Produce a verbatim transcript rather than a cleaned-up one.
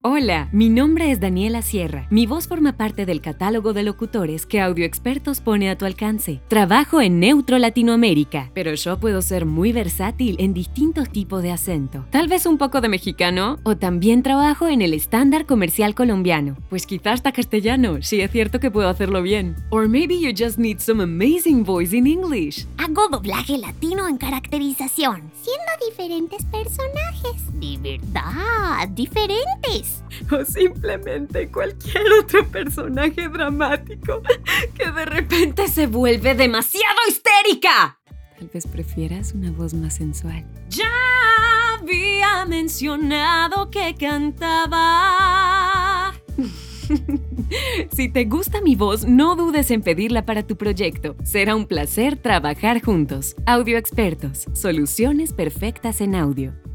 Hola, mi nombre es Daniela Sierra. Mi voz forma parte del catálogo de locutores que Audio Expertos pone a tu alcance. Trabajo en Neutro Latinoamérica, pero yo puedo ser muy versátil en distintos tipos de acento. Tal vez un poco de mexicano, o también trabajo en el estándar comercial colombiano. Pues quizás hasta castellano, si es cierto que puedo hacerlo bien. Or maybe you just need some amazing voice in English. Hago doblaje latino en caracterización, siendo diferentes personajes. De verdad, diferentes. O simplemente cualquier otro personaje dramático que de repente se vuelve demasiado histérica. Tal vez prefieras una voz más sensual. Ya había mencionado que cantaba. Si te gusta mi voz, no dudes en pedirla para tu proyecto. Será un placer trabajar juntos. Audio Expertos, soluciones perfectas en audio.